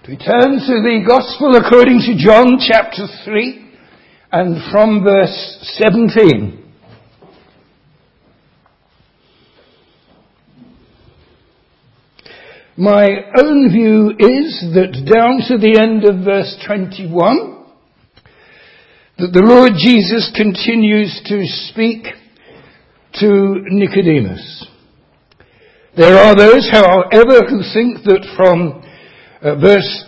We turn to the Gospel according to John chapter 3 and from verse 17. My own view is that down to the end of verse 21, that the Lord Jesus continues to speak to Nicodemus. There are those, however, who think that from verse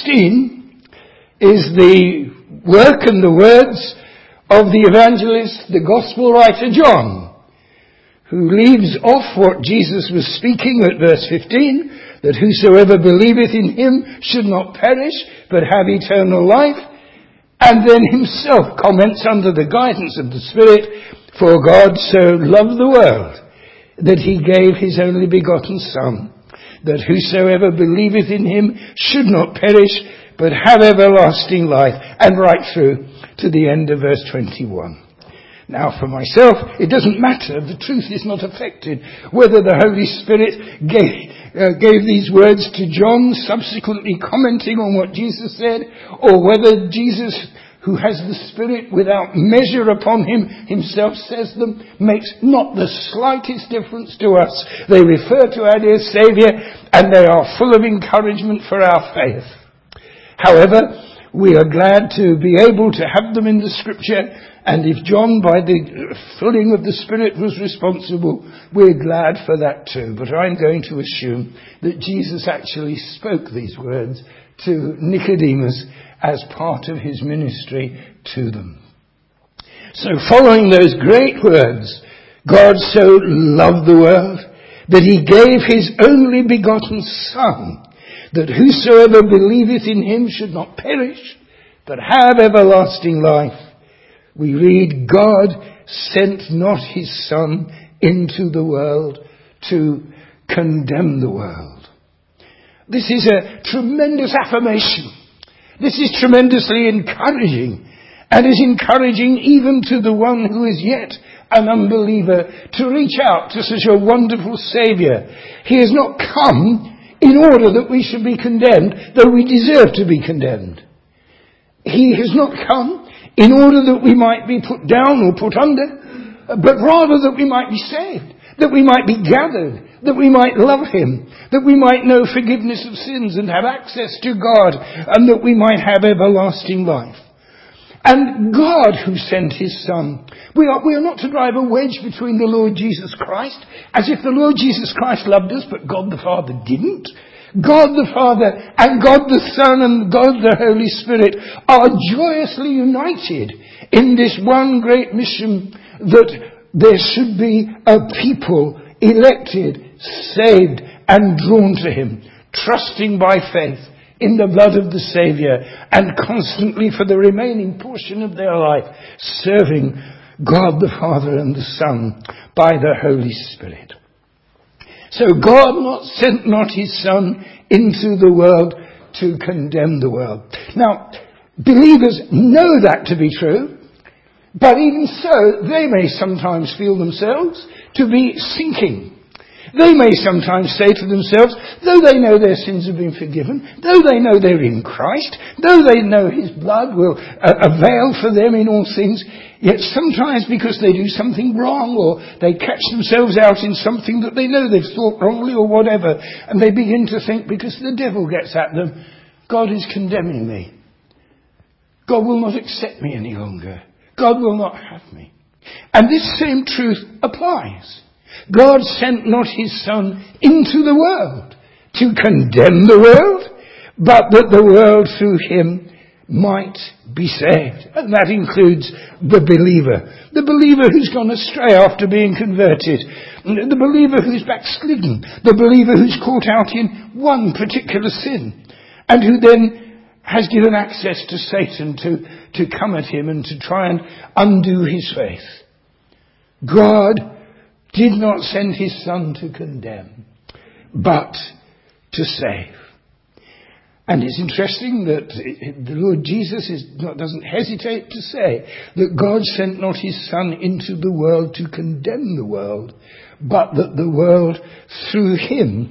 16 is the work and the words of the evangelist, the gospel writer John, who leaves off what Jesus was speaking at verse 15, that whosoever believeth in him should not perish, but have eternal life, and then himself comments under the guidance of the Spirit, for God so loved the world that he gave his only begotten Son, that whosoever believeth in him should not perish, but have everlasting life, and right through to the end of verse 21. Now for myself, it doesn't matter, the truth is not affected whether the Holy Spirit gave these words to John, subsequently commenting on what Jesus said, or whether Jesus, who has the Spirit without measure upon him, himself says them, makes not the slightest difference to us. They refer to our dear Saviour, and they are full of encouragement for our faith. However, we are glad to be able to have them in the Scripture, and if John, by the filling of the Spirit, was responsible, we're glad for that too. But I'm going to assume that Jesus actually spoke these words to Nicodemus as part of his ministry to them. So following those great words, God so loved the world that he gave his only begotten Son, that whosoever believeth in him should not perish, but have everlasting life. We read, God sent not his Son into the world to condemn the world. This is a tremendous affirmation. This is tremendously encouraging, and is encouraging even to the one who is yet an unbeliever to reach out to such a wonderful Saviour. He has not come in order that we should be condemned, though we deserve to be condemned. He has not come in order that we might be put down or put under, but rather that we might be saved, that we might be gathered, that we might love him, that we might know forgiveness of sins and have access to God, and that we might have everlasting life. And God, who sent his Son, we are not to drive a wedge between the Lord Jesus Christ, as if the Lord Jesus Christ loved us, but God the Father didn't. God the Father and God the Son and God the Holy Spirit are joyously united in this one great mission, that there should be a people elected, saved and drawn to him, trusting by faith in the blood of the Saviour, and constantly for the remaining portion of their life serving God the Father and the Son by the Holy Spirit. So God sent not his Son into the world to condemn the world. Now, believers know that to be true, but even so, they may sometimes feel themselves to be sinking. They may sometimes say to themselves, though they know their sins have been forgiven, though they know they're in Christ, though they know his blood will avail for them in all things, yet sometimes because they do something wrong, or they catch themselves out in something that they know they've thought wrongly or whatever, and they begin to think, because the devil gets at them, God is condemning me. God will not accept me any longer. God will not have me. And this same truth applies. God sent not his Son into the world to condemn the world, but that the world through him might be saved. And that includes the believer. The believer who's gone astray after being converted. The believer who's backslidden. The believer who's caught out in one particular sin, and who then has given access to Satan to come at him and to try and undo his faith. God did not send his Son to condemn, but to save. And it's interesting that the Lord Jesus doesn't hesitate to say that God sent not his Son into the world to condemn the world, but that the world through him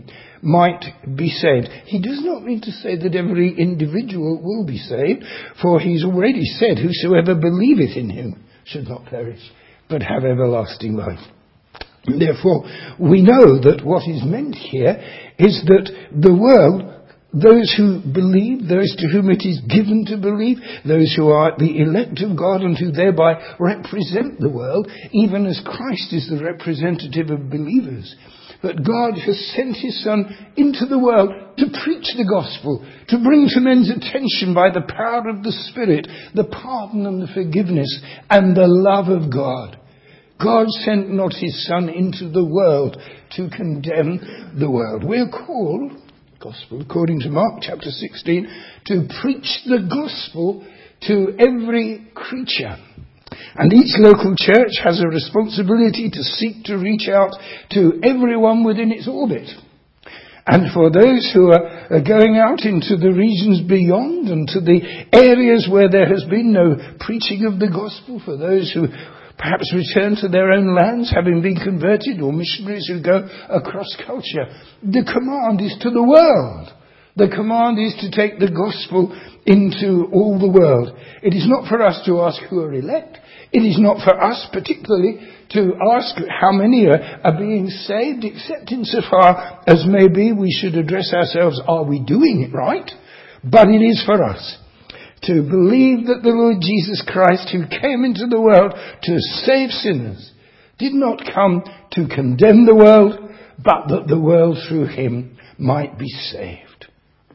might be saved. He does not mean to say that every individual will be saved, for he's already said, whosoever believeth in him should not perish, but have everlasting life. Therefore, we know that what is meant here is that the world, those who believe, those to whom it is given to believe, those who are the elect of God and who thereby represent the world, even as Christ is the representative of believers. But God has sent his Son into the world to preach the gospel, to bring to men's attention by the power of the Spirit the pardon and the forgiveness and the love of God. God sent not his Son into the world to condemn the world. We're called, gospel according to Mark chapter 16, to preach the gospel to every creature. And each local church has a responsibility to seek to reach out to everyone within its orbit. And for those who are going out into the regions beyond and to the areas where there has been no preaching of the gospel, for those who perhaps return to their own lands having been converted, or missionaries who go across culture, the command is to the world. The command is to take the gospel into all the world. It is not for us to ask who are elect. It is not for us particularly to ask how many are being saved, except insofar as maybe we should address ourselves, are we doing it right? But it is for us to believe that the Lord Jesus Christ, who came into the world to save sinners, did not come to condemn the world, but that the world through him might be saved.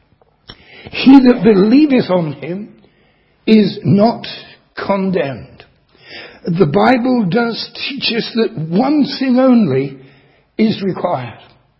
He that believeth on him is not condemned. The Bible does teach us that one thing only is required.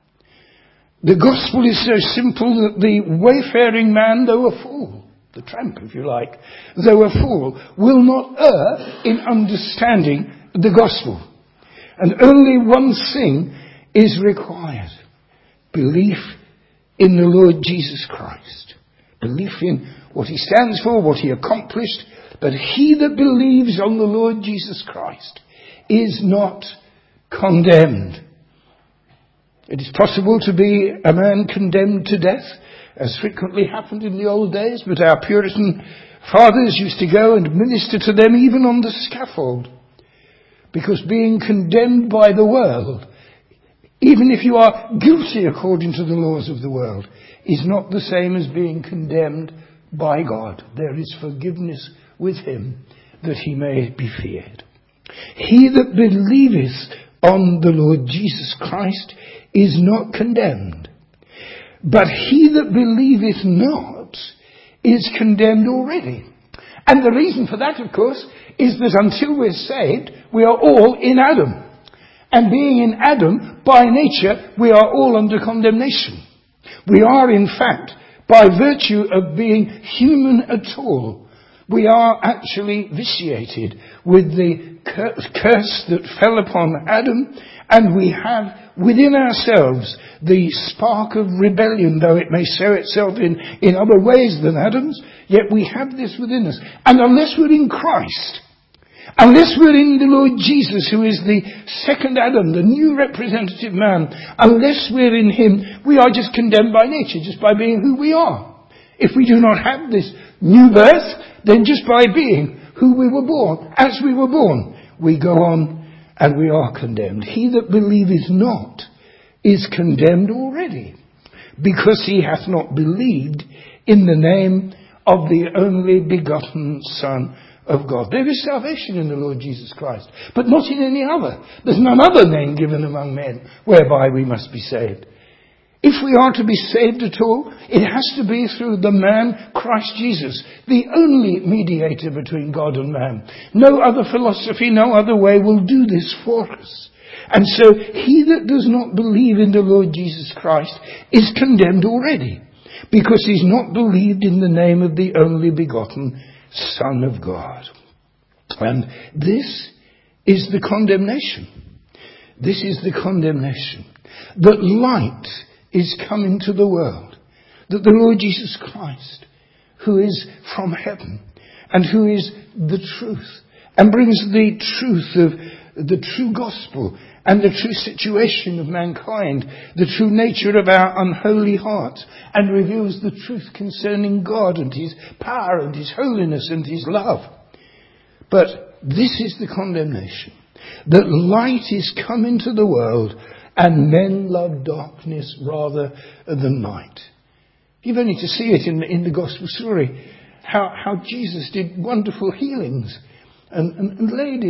The gospel is so simple that the wayfaring man, though a fool, the tramp if you like, though a fool, will not err in understanding the gospel. And only one thing is required: belief in the Lord Jesus Christ. Belief in what he stands for, what he accomplished. But he that believes on the Lord Jesus Christ is not condemned. It is possible to be a man condemned to death, as frequently happened in the old days, but our Puritan fathers used to go and minister to them even on the scaffold. Because being condemned by the world, even if you are guilty according to the laws of the world, is not the same as being condemned by God. There is forgiveness with him, that he may be feared. He that believeth on the Lord Jesus Christ is not condemned. But he that believeth not is condemned already. And the reason for that, of course, is that until we're saved, we are all in Adam. And being in Adam, by nature, we are all under condemnation. We are, in fact, by virtue of being human at all, we are actually vitiated with the curse that fell upon Adam, and we have within ourselves the spark of rebellion, though it may show itself in other ways than Adam's, yet we have this within us. And unless we're in Christ, unless we're in the Lord Jesus, who is the second Adam, the new representative man, unless we're in him, we are just condemned by nature, just by being who we are. If we do not have this new birth, then just by being who we were born, as we were born, we go on and we are condemned. He that believeth not is condemned already, because he hath not believed in the name of the only begotten Son of God. There is salvation in the Lord Jesus Christ, but not in any other. There's none other name given among men whereby we must be saved. If we are to be saved at all, it has to be through the man Christ Jesus, the only mediator between God and man. No other philosophy, no other way will do this for us. And so he that does not believe in the Lord Jesus Christ is condemned already, because he's not believed in the name of the only begotten Son of God. And this is the condemnation. This is the condemnation. That light is coming to the world. That the Lord Jesus Christ, who is from heaven and who is the truth, and brings the truth of the true gospel and the true situation of mankind, the true nature of our unholy hearts, and reveals the truth concerning God and his power and his holiness and his love. But this is the condemnation, that light is come into the world, and men love darkness rather than light. You've only to see it in the gospel story, how Jesus did wonderful healings. And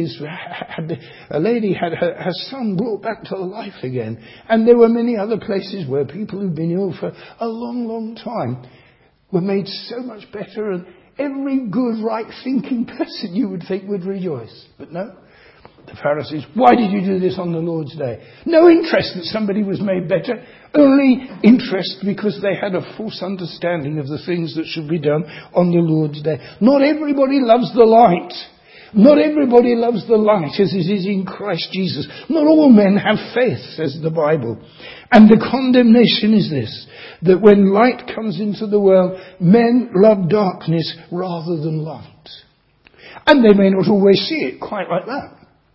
a lady had her son brought back to life again. And there were many other places where people who'd been ill for a long, long time were made so much better. And every good, right-thinking person you would think would rejoice. But no, the Pharisees, why did you do this on the Lord's day? No interest that somebody was made better. Only interest because they had a false understanding of the things that should be done on the Lord's day. Not everybody loves the light. Not everybody loves the light as it is in Christ Jesus. Not all men have faith, says the Bible. And the condemnation is this, that when light comes into the world, men love darkness rather than light. And they may not always see it quite like that.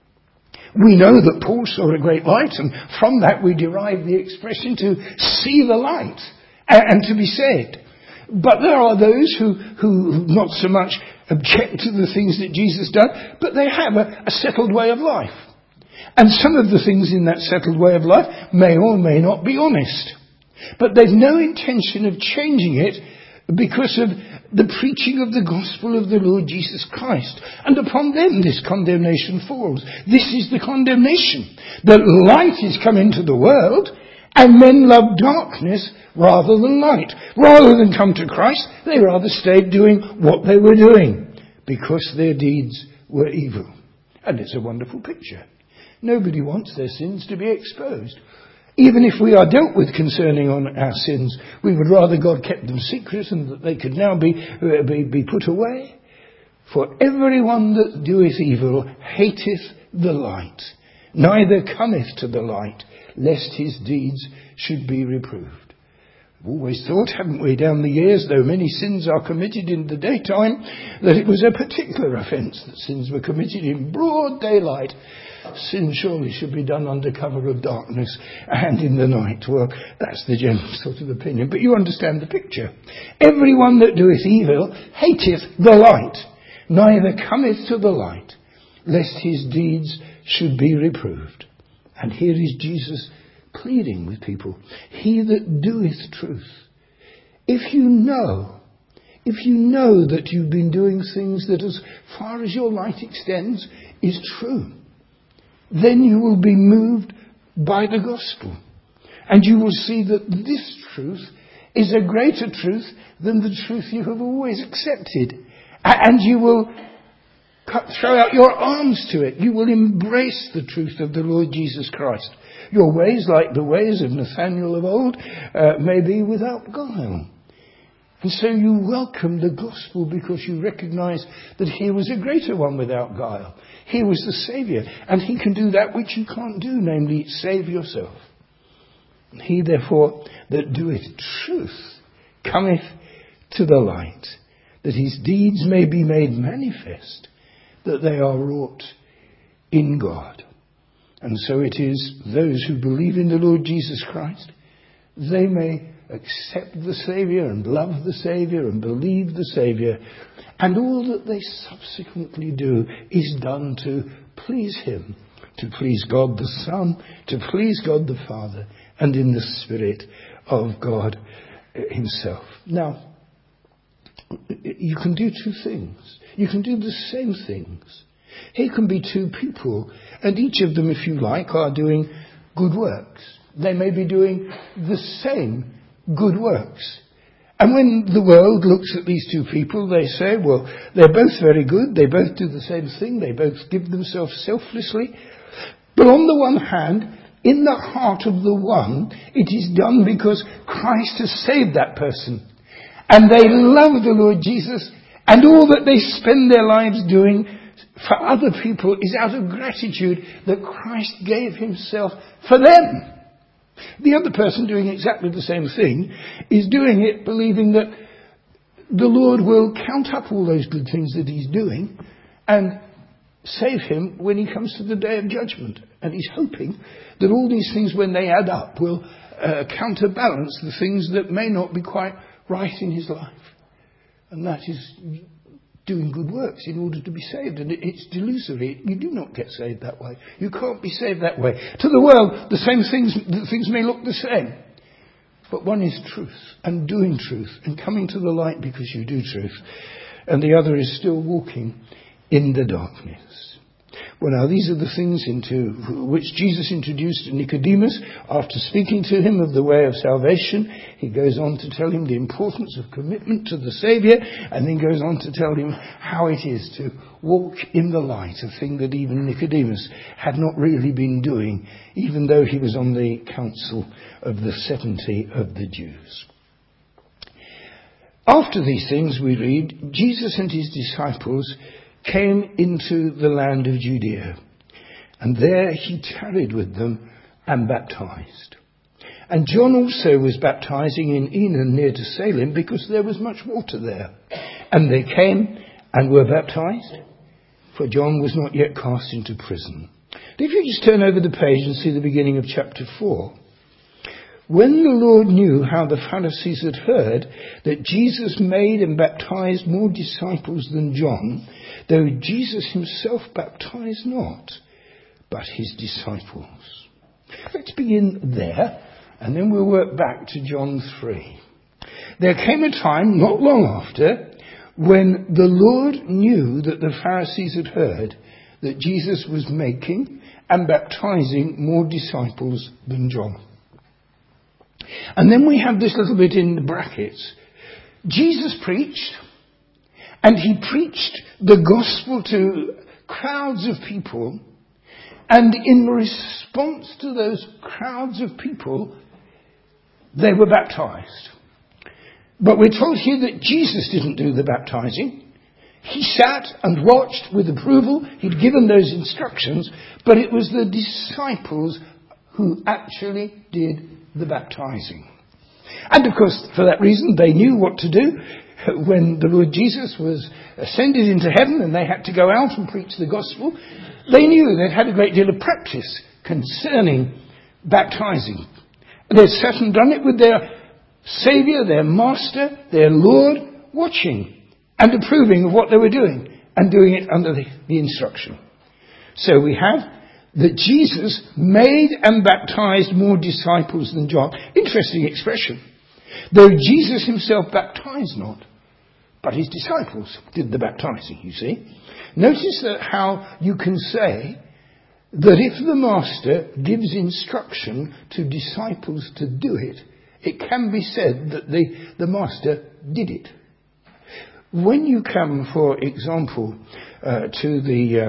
We know that Paul saw a great light, and from that we derive the expression to see the light and to be saved. But there are those who not so much object to the things that Jesus done, but they have a settled way of life. And some of the things in that settled way of life may or may not be honest. But they've no intention of changing it because of the preaching of the gospel of the Lord Jesus Christ. And upon them this condemnation falls. This is the condemnation, that light is come into the world, and men love darkness rather than light. Rather than come to Christ, they rather stayed doing what they were doing, because their deeds were evil. And it's a wonderful picture. Nobody wants their sins to be exposed. Even if we are dealt with concerning on our sins, we would rather God kept them secret and that they could now be put away. For everyone that doeth evil hateth the light, neither cometh to the light, lest his deeds should be reproved. We've always thought, haven't we, down the years, though many sins are committed in the daytime, that it was a particular offence that sins were committed in broad daylight. Sin surely should be done under cover of darkness and in the night. Well, that's the general sort of opinion. But you understand the picture. Everyone that doeth evil hateth the light, neither cometh to the light, lest his deeds should be reproved. And here is Jesus pleading with people. He that doeth truth. If you know that you've been doing things that as far as your light extends is true, then you will be moved by the gospel. And you will see that this truth is a greater truth than the truth you have always accepted. And you will throw out your arms to it. You will embrace the truth of the Lord Jesus Christ. Your ways, like the ways of Nathanael of old, may be without guile. And so you welcome the gospel because you recognize that he was a greater one without guile. He was the Saviour, and he can do that which you can't do, namely save yourself. He therefore that doeth truth cometh to the light, that his deeds may be made manifest, that they are wrought in God. And so it is those who believe in the Lord Jesus Christ, they may accept the Saviour and love the Saviour and believe the Saviour, and all that they subsequently do is done to please him, to please God the Son, to please God the Father, and in the Spirit of God himself. Now, you can do two things. You can do the same things. Here can be two people, and each of them, if you like, are doing good works. They may be doing the same good works. And when the world looks at these two people, they say, well, they're both very good, they both do the same thing, they both give themselves selflessly. But on the one hand, in the heart of the one, it is done because Christ has saved that person. And they love the Lord Jesus, and all that they spend their lives doing for other people is out of gratitude that Christ gave himself for them. The other person doing exactly the same thing is doing it believing that the Lord will count up all those good things that he's doing and save him when he comes to the day of judgment. And he's hoping that all these things, when they add up, will counterbalance the things that may not be quite right in his life. And that is doing good works in order to be saved. And it's delusory. You do not get saved that way. You can't be saved that way. To the world, the things may look the same. But one is truth and doing truth and coming to the light because you do truth. And the other is still walking in the darkness. Well, now, these are the things into which Jesus introduced Nicodemus. After speaking to him of the way of salvation, he goes on to tell him the importance of commitment to the Saviour, and then goes on to tell him how it is to walk in the light, a thing that even Nicodemus had not really been doing, even though he was on the council of the 70 of the Jews. After these things, we read, Jesus and his disciples came into the land of Judea, and there he tarried with them and baptized. And John also was baptizing in Enon near to Salem, because there was much water there. And they came and were baptized, for John was not yet cast into prison. If you just turn over the page and see the beginning of chapter 4. When the Lord knew how the Pharisees had heard that Jesus made and baptized more disciples than John, though Jesus himself baptized not, but his disciples. Let's begin there, and then we'll work back to John 3. There came a time, not long after, when the Lord knew that the Pharisees had heard that Jesus was making and baptizing more disciples than John. And then we have this little bit in the brackets. Jesus preached, and he preached the gospel to crowds of people, and in response to those crowds of people, they were baptized. But we're told here that Jesus didn't do the baptizing. He sat and watched with approval. He'd given those instructions, but it was the disciples who actually did the baptizing. And of course, for that reason, they knew what to do when the Lord Jesus was ascended into heaven and they had to go out and preach the gospel. They knew they'd had a great deal of practice concerning baptizing. They'd sat and done it with their Saviour, their Master, their Lord, watching and approving of what they were doing and doing it under the instruction. So we have that Jesus made and baptized more disciples than John. Interesting expression. Though Jesus himself baptized not, but his disciples did the baptizing, you see. Notice that how you can say that if the Master gives instruction to disciples to do it, it can be said that the Master did it. When you come, for example, to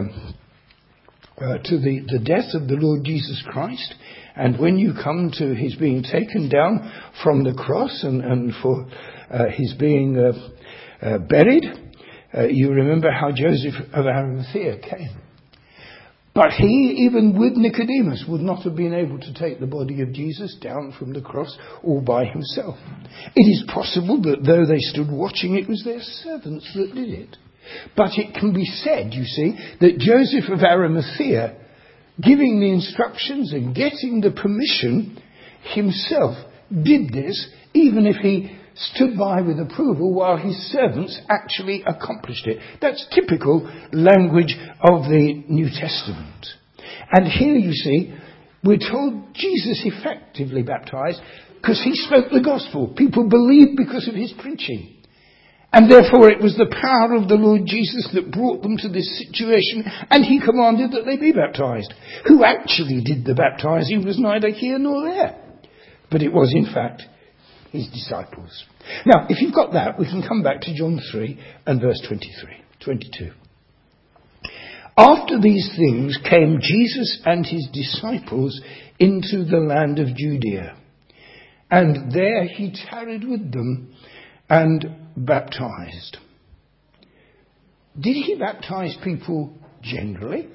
the death of the Lord Jesus Christ, and when you come to his being taken down from the cross and for his being buried, you remember how Joseph of Arimathea came. But he, even with Nicodemus, would not have been able to take the body of Jesus down from the cross all by himself. It is possible that though they stood watching, it was their servants that did it. But it can be said, you see, that Joseph of Arimathea, giving the instructions and getting the permission, himself did this, even if he stood by with approval while his servants actually accomplished it. That's typical language of the New Testament. And here, you see, we're told Jesus effectively baptized because he spoke the gospel. People believed because of his preaching. And therefore it was the power of the Lord Jesus that brought them to this situation, and he commanded that they be baptized. Who actually did the baptizing was neither here nor there, but it was in fact his disciples. Now, if you've got that, we can come back to John 3 and verse 22. After these things came Jesus and his disciples into the land of Judea, and there he tarried with them and baptized. Did he baptize people generally?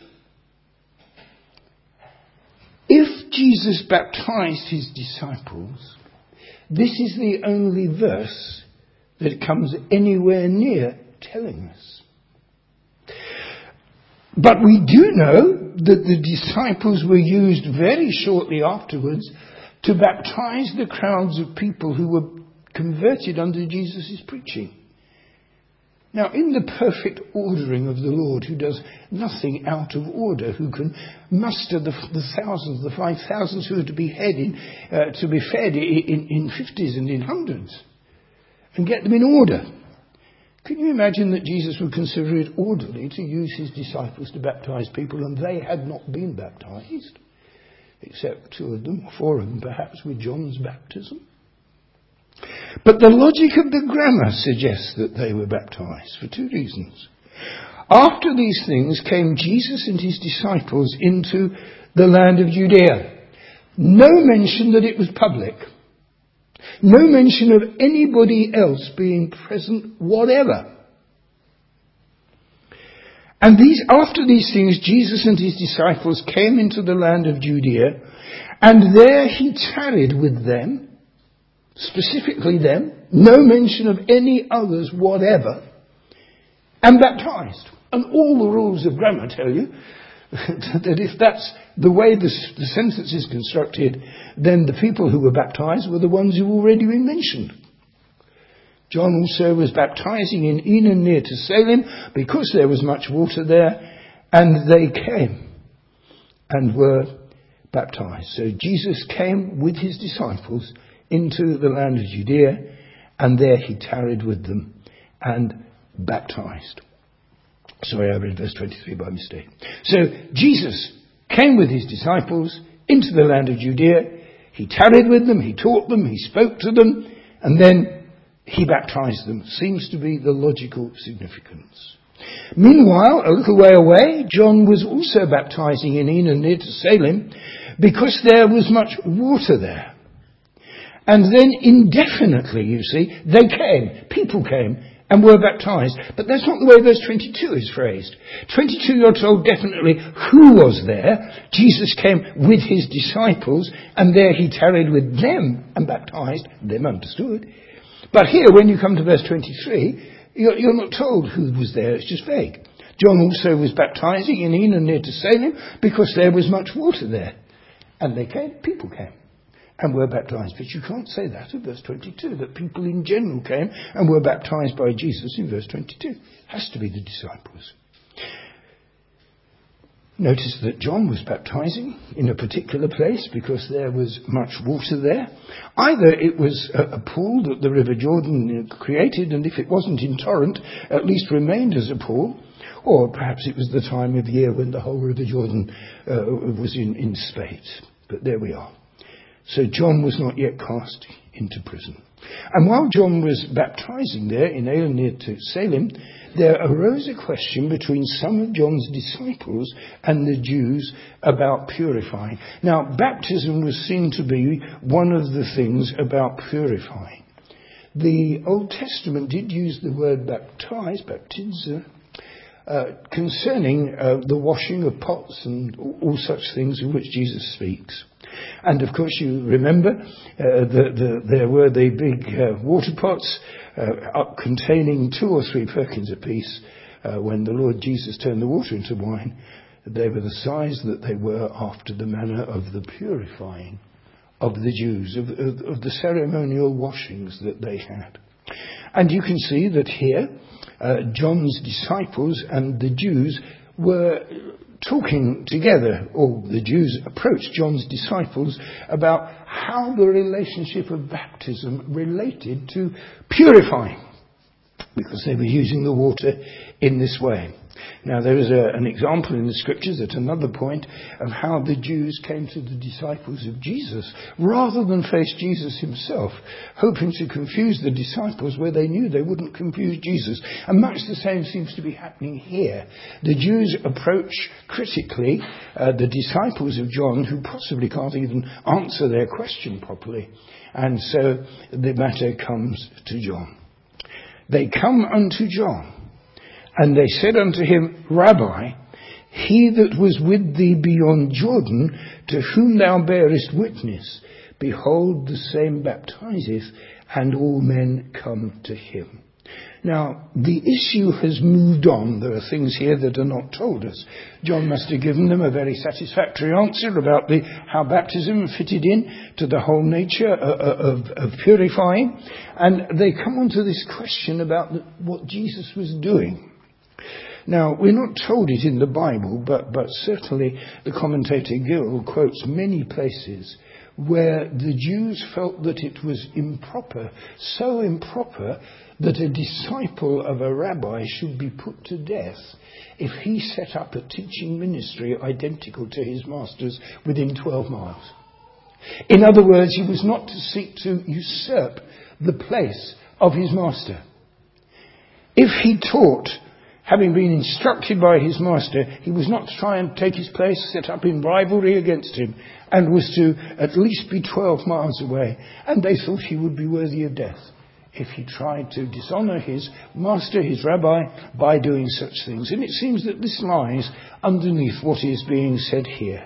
If Jesus baptized his disciples, this is the only verse that comes anywhere near telling us. But we do know that the disciples were used very shortly afterwards to baptize the crowds of people who were converted under Jesus' preaching. Now, in the perfect ordering of the Lord, who does nothing out of order, who can muster the thousands, the 5,000 who are to be fed in 50s and in hundreds, and get them in order. Can you imagine that Jesus would consider it orderly to use his disciples to baptize people, and they had not been baptized, except 2 of them, or 4 of them perhaps, with John's baptism? But the logic of the grammar suggests that they were baptized for 2 reasons. After these things came Jesus and his disciples into the land of Judea. No mention that it was public. No mention of anybody else being present, whatever. And after these things, Jesus and his disciples came into the land of Judea, and there he tarried with them, specifically them, no mention of any others whatever, and baptized. And all the rules of grammar tell you that if that's the way the sentence is constructed, then the people who were baptized were the ones who already been mentioned. John also was baptizing in Aenon near to Salem, because there was much water there, and they came and were baptized. So Jesus came with his disciples into the land of Judea, and there he tarried with them and baptized. Sorry, I read verse 23 by mistake. So Jesus came with his disciples into the land of Judea. He tarried with them, he taught them, he spoke to them, and then he baptized them. Seems to be the logical significance. Meanwhile, a little way away, John was also baptizing in Aenon near to Salem, because there was much water there. And then indefinitely, you see, they came, people came, and were baptized. But that's not the way verse 22 is phrased. 22, you're told definitely who was there. Jesus came with his disciples, and there he tarried with them and baptized. Them understood. But here, when you come to verse 23, you're not told who was there. It's just vague. John also was baptizing in Aenon near to Salem, because there was much water there. And they came, people came, and were baptized. But you can't say that in verse 22, that people in general came and were baptized by Jesus in verse 22. It has to be the disciples. Notice that John was baptizing in a particular place because there was much water there. Either it was a pool that the River Jordan created, and if it wasn't in torrent, at least remained as a pool, or perhaps it was the time of year when the whole River Jordan was in spate. But there we are. So John was not yet cast into prison. And while John was baptizing there in Aenon near to Salem, there arose a question between some of John's disciples and the Jews about purifying. Now, baptism was seen to be one of the things about purifying. The Old Testament did use the word baptize, baptizo, concerning the washing of pots and all such things of which Jesus speaks. And of course you remember there were the big water pots containing 2 or 3 firkins apiece. When the Lord Jesus turned the water into wine, they were the size that they were after the manner of the purifying of the Jews, of the ceremonial washings that they had. And you can see that here John's disciples and the Jews were talking together, or the Jews approached John's disciples about how the relationship of baptism related to purifying, because they were using the water in this way. Now there is an example in the scriptures at another point of how the Jews came to the disciples of Jesus rather than face Jesus himself, hoping to confuse the disciples where they knew they wouldn't confuse Jesus. And much the same seems to be happening here. The Jews approach critically the disciples of John, who possibly can't even answer their question properly. And so the matter comes to John. They come unto John, and they said unto him, Rabbi, he that was with thee beyond Jordan, to whom thou bearest witness, behold, the same baptizeth, and all men come to him. Now, the issue has moved on. There are things here that are not told us. John must have given them a very satisfactory answer about how baptism fitted in to the whole nature of purifying. And they come on to this question about what Jesus was doing. Now, we're not told it in the Bible, but certainly the commentator Gill quotes many places where the Jews felt that it was improper, so improper that a disciple of a rabbi should be put to death if he set up a teaching ministry identical to his master's within 12 miles. In other words, he was not to seek to usurp the place of his master. If he taught, having been instructed by his master, he was not to try and take his place, set up in rivalry against him, and was to at least be 12 miles away. And they thought he would be worthy of death if he tried to dishonour his master, his rabbi, by doing such things. And it seems that this lies underneath what is being said here.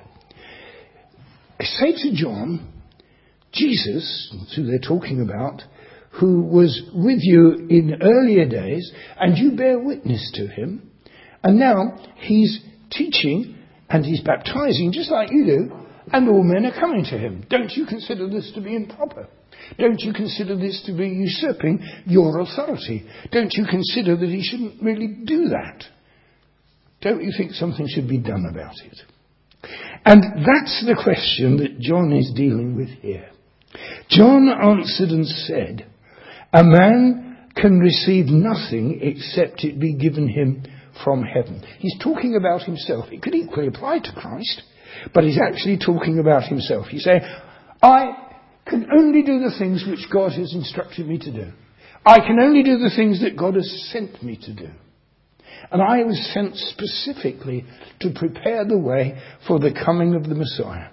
I say to John, Jesus, who they're talking about, who was with you in earlier days, and you bear witness to him, and now he's teaching and he's baptizing just like you do, and all men are coming to him. Don't you consider this to be improper? Don't you consider this to be usurping your authority? Don't you consider that he shouldn't really do that? Don't you think something should be done about it? And that's the question that John is dealing with here. John answered and said, a man can receive nothing except it be given him from heaven. He's talking about himself. It could equally apply to Christ, but he's actually talking about himself. He's saying, I can only do the things which God has instructed me to do. I can only do the things that God has sent me to do. And I was sent specifically to prepare the way for the coming of the Messiah.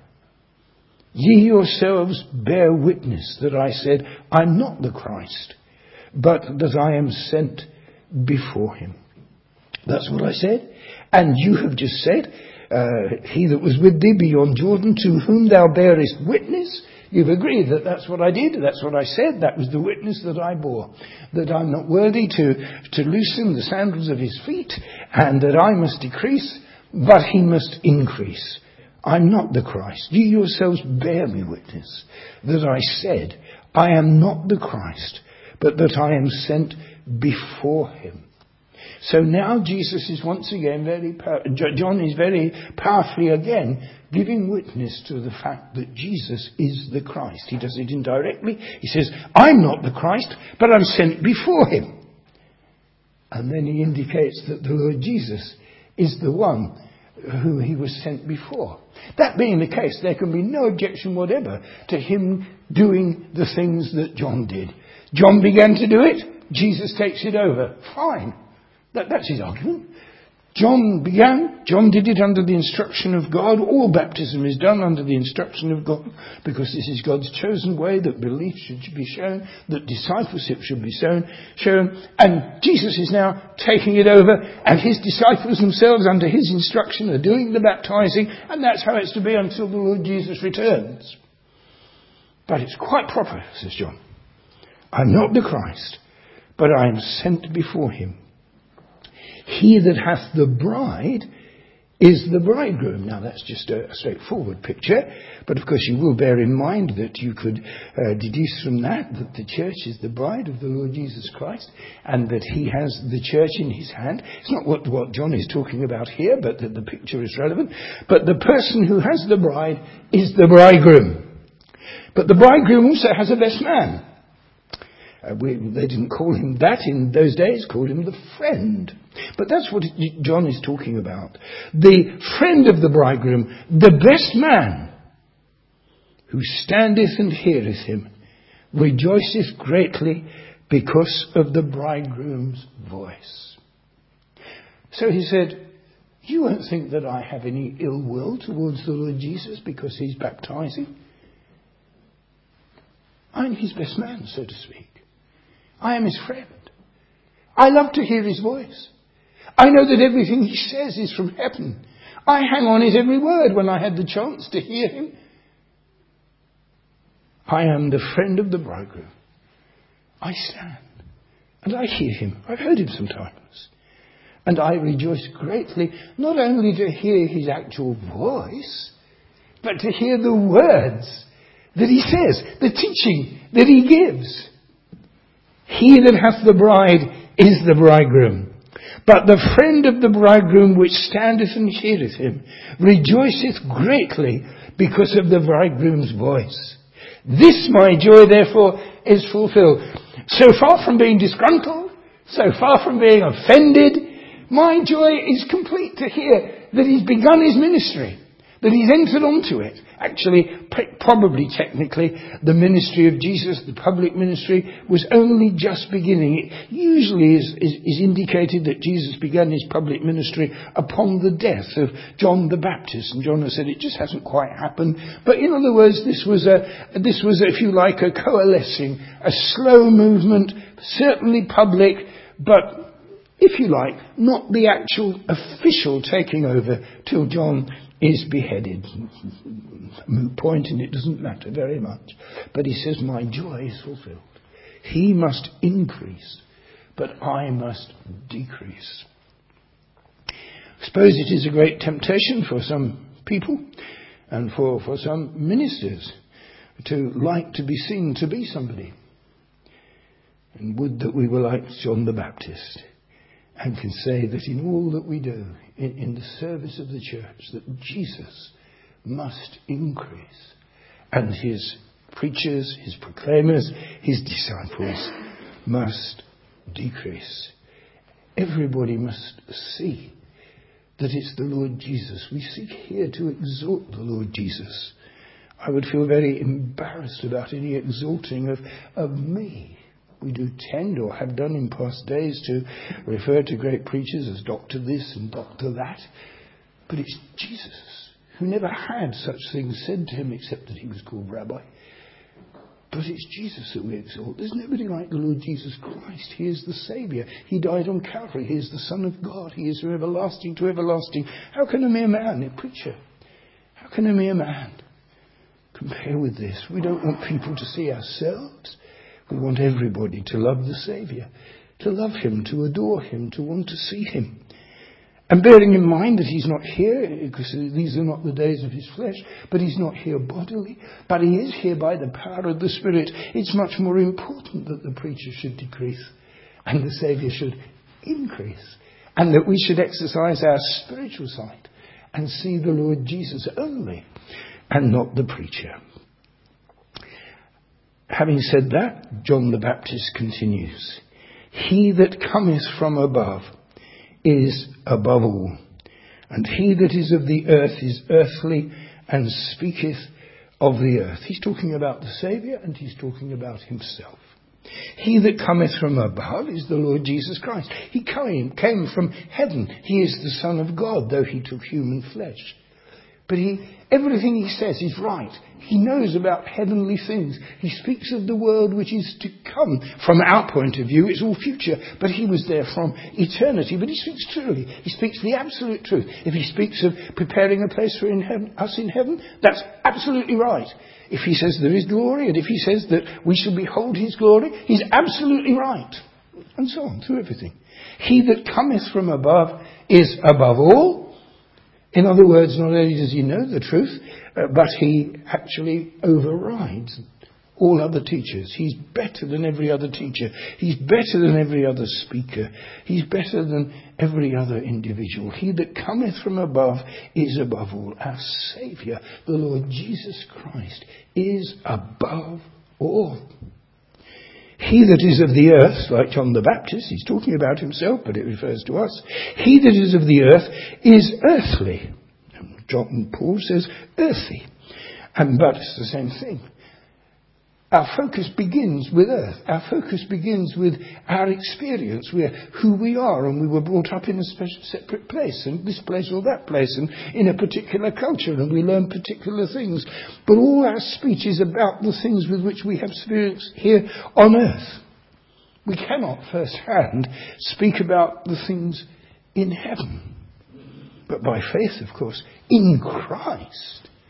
Ye yourselves bear witness that I said, I'm not the Christ, but that I am sent before him. That's what I said. And you have just said, he that was with thee beyond Jordan, to whom thou bearest witness. You've agreed that that's what I did, that's what I said, that was the witness that I bore. That I'm not worthy to loosen the sandals of his feet, and that I must decrease, but he must increase. I'm not the Christ. You yourselves bear me witness that I said, I am not the Christ, but that I am sent before him. So now Jesus is once again John is very powerfully again giving witness to the fact that Jesus is the Christ. He does it indirectly. He says, I'm not the Christ, but I'm sent before him. And then he indicates that the Lord Jesus is the one who he was sent before. That being the case, there can be no objection whatever to him doing the things that John did. John began to do it. Jesus takes it over. Fine. That's his argument. John did it under the instruction of God. All baptism is done under the instruction of God, because this is God's chosen way that belief should be shown, that discipleship should be shown. And Jesus is now taking it over, and his disciples themselves under his instruction are doing the baptizing, and that's how it's to be until the Lord Jesus returns. But it's quite proper, says John. I'm not the Christ, but I am sent before him. He that hath the bride is the bridegroom. Now that's just a straightforward picture, but of course you will bear in mind that you could deduce from that the church is the bride of the Lord Jesus Christ, and that he has the church in his hand. It's not what John is talking about here, but that the picture is relevant. But the person who has the bride is the bridegroom. But the bridegroom also has a best man. They didn't call him that in those days, called him the friend. But that's what John is talking about. The friend of the bridegroom, the best man, who standeth and heareth him, rejoiceth greatly because of the bridegroom's voice. So he said, you won't think that I have any ill will towards the Lord Jesus because he's baptizing. I'm his best man, so to speak. I am his friend. I love to hear his voice. I know that everything he says is from heaven. I hang on his every word when I had the chance to hear him. I am the friend of the bridegroom. I stand And I hear him. I've heard him sometimes. And I rejoice greatly, not only to hear his actual voice, but to hear the words that he says, the teaching that he gives. He that hath the bride is the bridegroom. But the friend of the bridegroom which standeth and heareth him rejoiceth greatly because of the bridegroom's voice. This my joy therefore is fulfilled. So far from being disgruntled, so far from being offended, my joy is complete to hear that he's begun his ministry, that he's entered onto it. Actually, probably technically, the ministry of Jesus, the public ministry, was only just beginning. It usually is indicated that Jesus began his public ministry upon the death of John the Baptist. And John has said it just hasn't quite happened. But in other words, this was, if you like, a coalescing, a slow movement, certainly public, but if you like, not the actual official taking over till John is beheaded. A moot point, and it doesn't matter very much. But he says, my joy is fulfilled. He must increase, but I must decrease. I suppose it is a great temptation for some people and for some ministers to like to be seen to be somebody. And would that we were like John the Baptist and can say that in all that we do, in the service of the church, that Jesus must increase and his preachers, his proclaimers, his disciples must decrease. Everybody must see that it's the Lord Jesus. We seek here to exalt the Lord Jesus. I would feel very embarrassed about any exalting of me. We do tend, or have done in past days, to refer to great preachers as Dr. this and Dr. that. But it's Jesus, who never had such things said to him except that he was called Rabbi. But it's Jesus that we exalt. There's nobody like the Lord Jesus Christ. He is the Saviour. He died on Calvary. He is the Son of God. He is from everlasting to everlasting. How can a mere man, a preacher, how can a mere man compare with this? We don't want people to see ourselves. We want everybody to love the Saviour, to love him, to adore him, to want to see him. And bearing in mind that he's not here, because these are not the days of his flesh, but he's not here bodily, but he is here by the power of the Spirit, it's much more important that the preacher should decrease and the Saviour should increase, and that we should exercise our spiritual sight and see the Lord Jesus only and not the preacher. Having said that, John the Baptist continues, he that cometh from above is above all, and he that is of the earth is earthly, and speaketh of the earth. He's talking about the Saviour, and he's talking about himself. He that cometh from above is the Lord Jesus Christ. He came from heaven. He is the Son of God, though he took human flesh. But everything he says is right. He knows about heavenly things. He speaks of the world which is to come. From our point of view, it's all future. But he was there from eternity. But he speaks truly. He speaks the absolute truth. If he speaks of preparing a place for us in heaven, that's absolutely right. If he says there is glory, and if he says that we shall behold his glory, he's absolutely right. And so on, through everything. He that cometh from above is above all. In other words, not only does he know the truth, but he actually overrides all other teachers. He's better than every other teacher. He's better than every other speaker. He's better than every other individual. He that cometh from above is above all. Our Saviour, the Lord Jesus Christ, is above all. He that is of the earth, like John the Baptist, he's talking about himself, but it refers to us. He that is of the earth is earthly. John Paul says earthy. But it's the same thing. Our focus begins with earth. Our focus begins with our experience. We're who we are, and we were brought up in a separate place, and this place or that place, and in a particular culture, and we learn particular things. But all our speech is about the things with which we have experience here on earth. We cannot firsthand speak about the things in heaven. But by faith, of course, in Christ,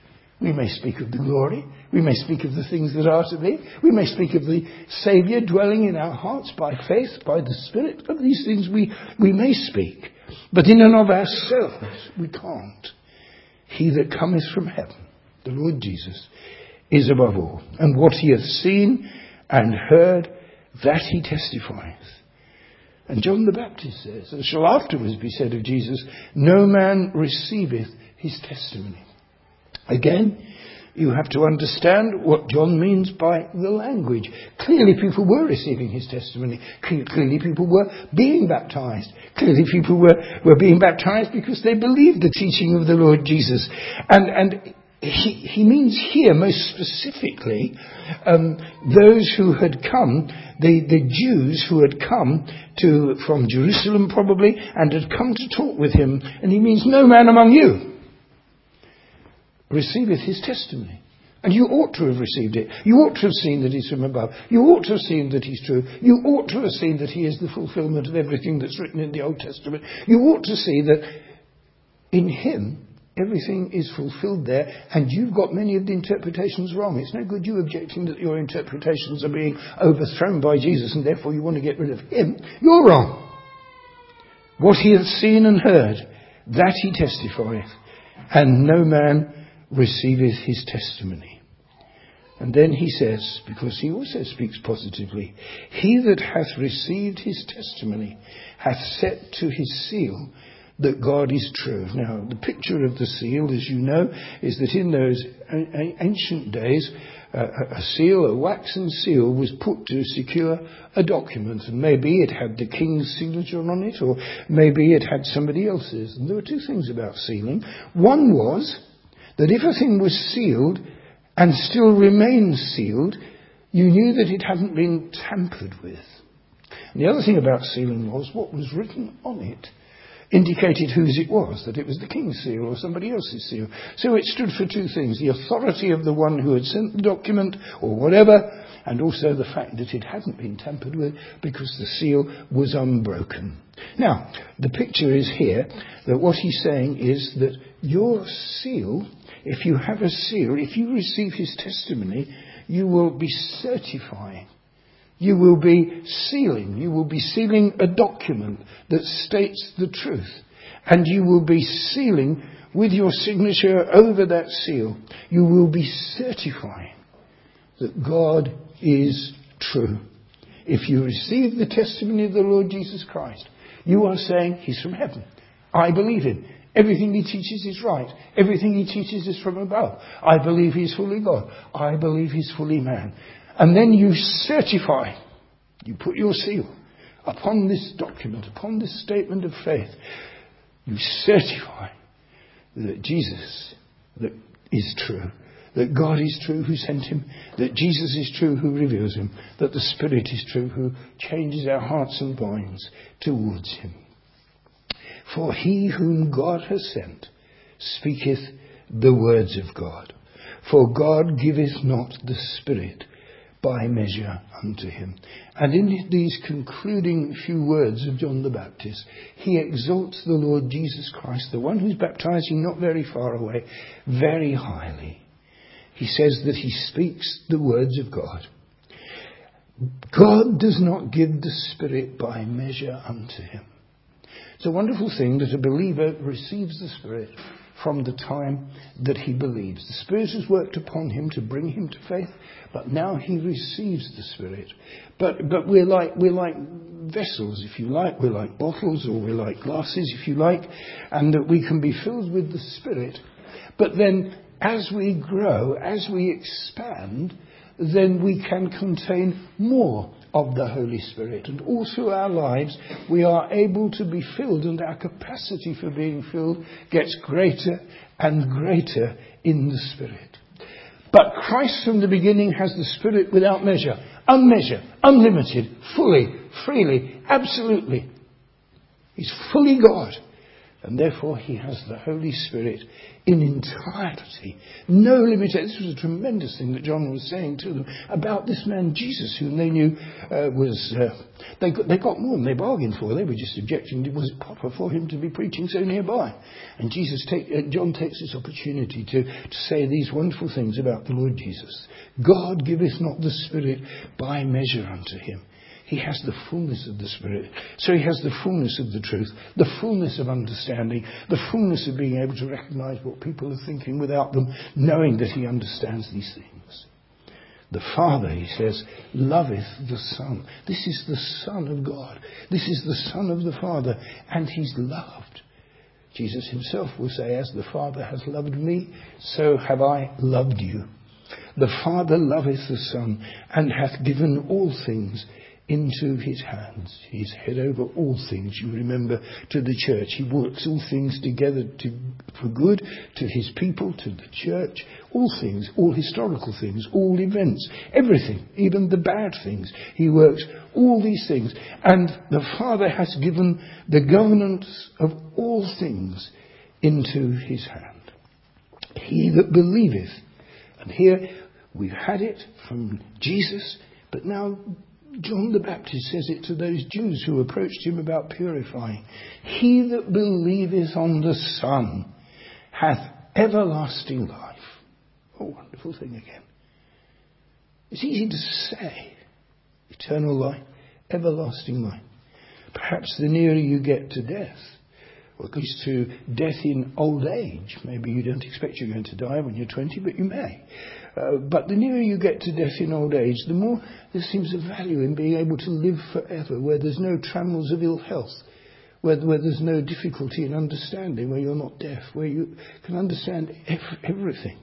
We may speak of the glory. We may speak of the things that are to be. We may speak of the Saviour dwelling in our hearts by faith, by the Spirit. Of these things we may speak. But in and of ourselves, we can't. He that cometh from heaven, the Lord Jesus, is above all. And what he hath seen and heard, that he testifieth. And John the Baptist says, it shall afterwards be said of Jesus, no man receiveth his testimony. Again, you have to understand what John means by the language. Clearly people were receiving his testimony. Clearly people were being baptized. Clearly people were being baptized because they believed the teaching of the Lord Jesus. And he means here most specifically those who had come, the Jews who had come from Jerusalem probably, and had come to talk with him. And he means no man among you receiveth his testimony. And you ought to have received it. You ought to have seen that he's from above. You ought to have seen that he's true. You ought to have seen that he is the fulfillment of everything that's written in the Old Testament. You ought to see that in him everything is fulfilled there, and you've got many of the interpretations wrong. It's no good you objecting that your interpretations are being overthrown by Jesus and therefore you want to get rid of him. You're wrong. What he hath seen and heard, that he testifieth, and no man receiveth his testimony. And then he says, because he also speaks positively, he that hath received his testimony hath set to his seal that God is true. Now, the picture of the seal, as you know, is that in those ancient days, a seal, a waxen seal, was put to secure a document. And maybe it had the king's signature on it, or maybe it had somebody else's. And there were two things about sealing. One was that if a thing was sealed and still remained sealed, you knew that it hadn't been tampered with. And the other thing about sealing was what was written on it indicated whose it was, that it was the king's seal or somebody else's seal. So it stood for two things: the authority of the one who had sent the document or whatever, and also the fact that it hadn't been tampered with because the seal was unbroken. Now, the picture is here that what he's saying is that your seal, if you have a seal, if you receive his testimony, you will be certifying. You will be sealing. You will be sealing a document that states the truth. And you will be sealing with your signature over that seal. You will be certifying that God is true. If you receive the testimony of the Lord Jesus Christ, you are saying he's from heaven. I believe him. Everything he teaches is right. Everything he teaches is from above. I believe he's fully God. I believe he's fully man. And then you certify, you put your seal upon this document, upon this statement of faith. You certify that Jesus that is true, that God is true who sent him, that Jesus is true who reveals him, that the Spirit is true who changes our hearts and minds towards him. For he whom God has sent speaketh the words of God. For God giveth not the Spirit by measure unto him. And in these concluding few words of John the Baptist, he exalts the Lord Jesus Christ, the one who's baptizing not very far away, very highly. He says that he speaks the words of God. God does not give the Spirit by measure unto him. It's a wonderful thing that a believer receives the Spirit from the time that he believes. The Spirit has worked upon him to bring him to faith, but now he receives the Spirit. But we're like vessels, if you like. We're like bottles, or we're like glasses, if you like, and that we can be filled with the Spirit. But then as we grow, as we expand, then we can contain more of the Holy Spirit. And all through our lives, we are able to be filled, and our capacity for being filled gets greater and greater in the Spirit. But Christ from the beginning has the Spirit without measure, unmeasured, unlimited, fully, freely, absolutely. He's fully God. And therefore he has the Holy Spirit in entirety. No limitation. This was a tremendous thing that John was saying to them about this man Jesus, whom they knew they got more than they bargained for. They were just objecting. Was it proper for him to be preaching so nearby? And John takes this opportunity to say these wonderful things about the Lord Jesus. God giveth not the Spirit by measure unto him. He has the fullness of the Spirit. So he has the fullness of the truth, the fullness of understanding, the fullness of being able to recognize what people are thinking without them knowing that he understands these things. The Father, he says, loveth the Son. This is the Son of God. This is the Son of the Father, and he's loved. Jesus himself will say, as the Father has loved me, so have I loved you. The Father loveth the Son, and hath given all things into his hands. He's head over all things, you remember, to the church. He works all things together for good to his people, to the church. All things, all historical things, all events, everything, even the bad things. He works all these things. And the Father has given the governance of all things into his hand. He that believeth. And here we've had it from Jesus, but now John the Baptist says it to those Jews who approached him about purifying. He that believeth on the Son hath everlasting life. Oh, wonderful thing again. It's easy to say. Eternal life, everlasting life. Perhaps the nearer you get to death, or at least to death in old age. Maybe you don't expect you're going to die when you're 20, but you may. But the nearer you get to death in old age, the more there seems a value in being able to live forever, where there's no trammels of ill health, where there's no difficulty in understanding, where you're not deaf, where you can understand everything.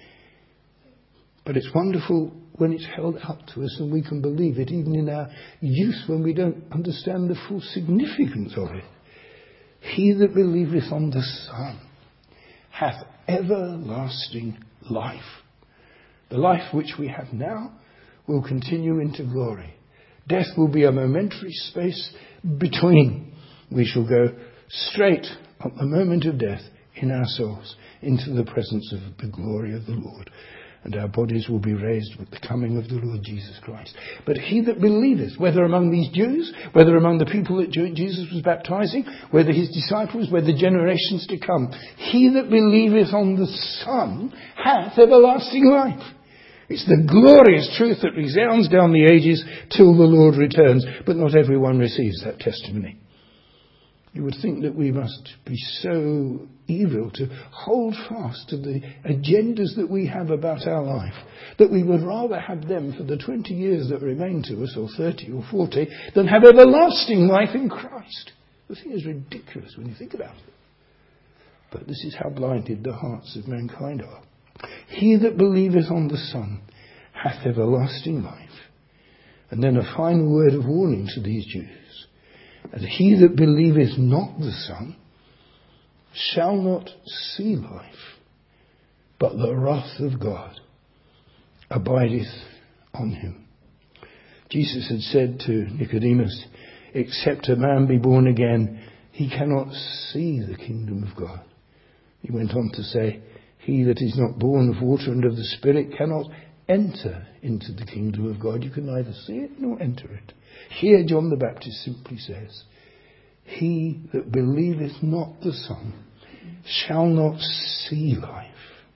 But it's wonderful when it's held out to us and we can believe it, even in our youth when we don't understand the full significance of it. He that believeth on the Son hath everlasting life. The life which we have now will continue into glory. Death will be a momentary space between. We shall go straight at the moment of death in our souls into the presence of the glory of the Lord. And our bodies will be raised with the coming of the Lord Jesus Christ. But he that believeth, whether among these Jews, whether among the people that Jesus was baptizing, whether his disciples, whether generations to come, he that believeth on the Son hath everlasting life. It's the glorious truth that resounds down the ages till the Lord returns. But not everyone receives that testimony. You would think that we must be so evil to hold fast to the agendas that we have about our life, that we would rather have them for the 20 years that remain to us, or 30 or 40, than have everlasting life in Christ. The thing is ridiculous when you think about it. But this is how blinded the hearts of mankind are. He that believeth on the Son hath everlasting life. And then a final word of warning to these Jews. And he that believeth not the Son shall not see life, but the wrath of God abideth on him. Jesus had said to Nicodemus, except a man be born again, he cannot see the kingdom of God. He went on to say, he that is not born of water and of the Spirit cannot enter into the kingdom of God. You can neither see it nor enter it. Here John the Baptist simply says, he that believeth not the Son shall not see life.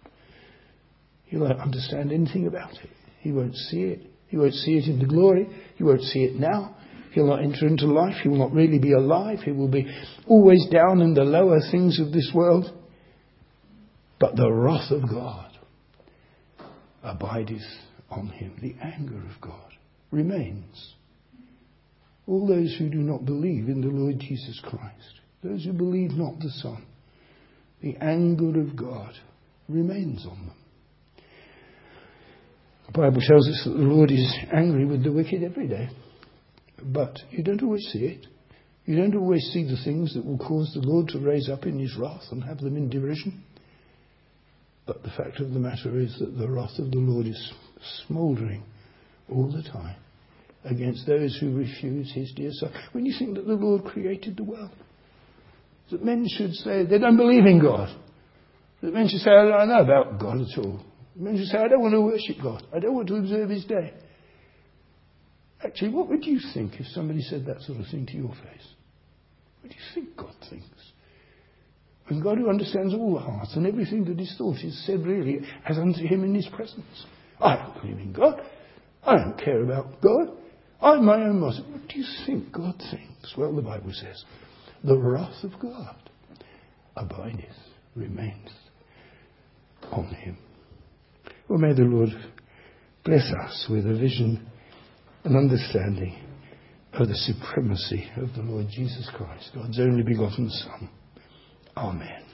He won't understand anything about it. He won't see it. He won't see it in the glory. He won't see it now. He'll not enter into life. He will not really be alive. He will be always down in the lower things of this world. But the wrath of God abideth on him. The anger of God remains. All those who do not believe in the Lord Jesus Christ, those who believe not the Son, the anger of God remains on them. The Bible tells us that the Lord is angry with the wicked every day. But you don't always see it. You don't always see the things that will cause the Lord to raise up in his wrath and have them in derision. But the fact of the matter is that the wrath of the Lord is smouldering all the time against those who refuse his dear Son. When you think that the Lord created the world, That men should say they don't believe in God. That men should say, I don't know about God at all. Men should say, I don't want to worship God. I don't want to observe his day. Actually, what would you think if somebody said that sort of thing to your face? What do you think God thinks? And God, who understands all the hearts and everything that is thought, is said really as unto him in his presence. I don't believe in God. I don't care about God. I'm my own master. What do you think God thinks? Well, the Bible says, the wrath of God abideth, remains on him. Well, may the Lord bless us with a vision and understanding of the supremacy of the Lord Jesus Christ, God's only begotten Son. Amen.